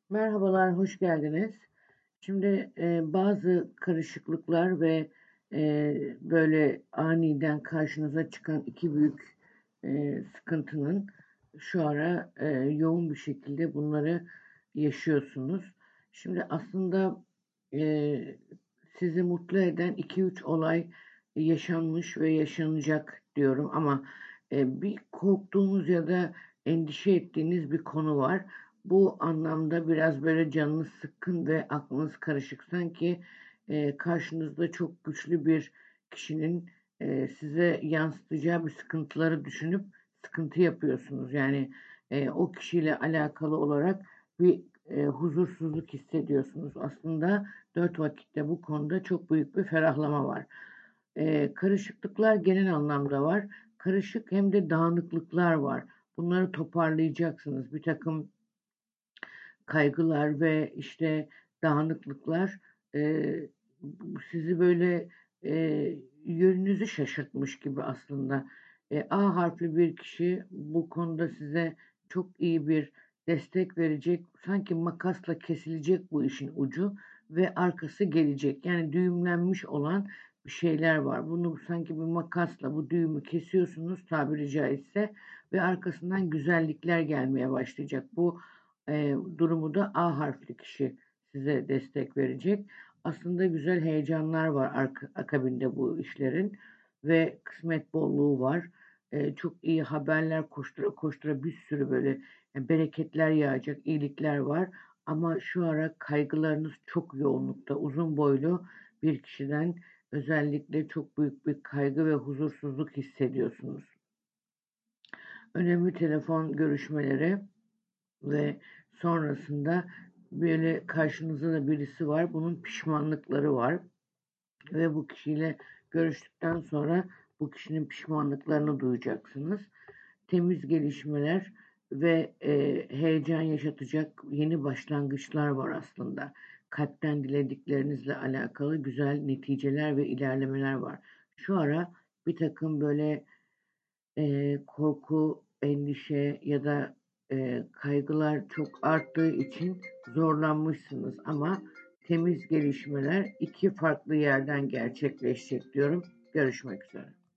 Merhabalar, hoş geldiniz. Şimdi bazı karışıklıklar ve böyle aniden karşınıza çıkan iki büyük sıkıntının şu ara yoğun bir şekilde bunları yaşıyorsunuz. Şimdi aslında e, sizi mutlu eden iki üç olay yaşanmış ve yaşanacak diyorum ama bir korktuğunuz ya da endişe ettiğiniz bir konu var. Bu anlamda biraz böyle canınız sıkkın ve aklınız karışık. Sanki karşınızda çok güçlü bir kişinin size yansıtacağı bir sıkıntıları düşünüp sıkıntı yapıyorsunuz. Yani o kişiyle alakalı olarak bir huzursuzluk hissediyorsunuz. Aslında dört vakitte bu konuda çok büyük bir ferahlama var. Karışıklıklar genel anlamda var. Karışık hem de dağınıklıklar var. Bunları toparlayacaksınız. Bir takım kaygılar ve işte dağınıklıklar sizi böyle yönünüzü şaşırtmış gibi aslında. A harfli bir kişi bu konuda size çok iyi bir destek verecek. Sanki makasla kesilecek bu işin ucu ve arkası gelecek. Yani düğümlenmiş olan bir şeyler var. Bunu sanki bir makasla bu düğümü kesiyorsunuz tabiri caizse ve arkasından güzellikler gelmeye başlayacak. Bu durumu da A harfli kişi size destek verecek. Aslında güzel heyecanlar var akabinde bu işlerin ve kısmet bolluğu var. Çok iyi haberler koştura koştura bir sürü böyle yani bereketler yağacak, iyilikler var. Ama şu ara kaygılarınız çok yoğunlukta. Uzun boylu bir kişiden özellikle çok büyük bir kaygı ve huzursuzluk hissediyorsunuz. Önemli telefon görüşmeleri ve sonrasında böyle karşınızda da birisi var. Bunun pişmanlıkları var ve bu kişiyle görüştükten sonra bu kişinin pişmanlıklarını duyacaksınız. Temiz gelişmeler ve heyecan yaşatacak yeni başlangıçlar var aslında. Kalpten dilediklerinizle alakalı güzel neticeler ve ilerlemeler var. Şu ara bir takım böyle korku, endişe ya da kaygılar çok arttığı için zorlanmışsınız ama temiz gelişmeler iki farklı yerden gerçekleşecek diyorum. Görüşmek üzere.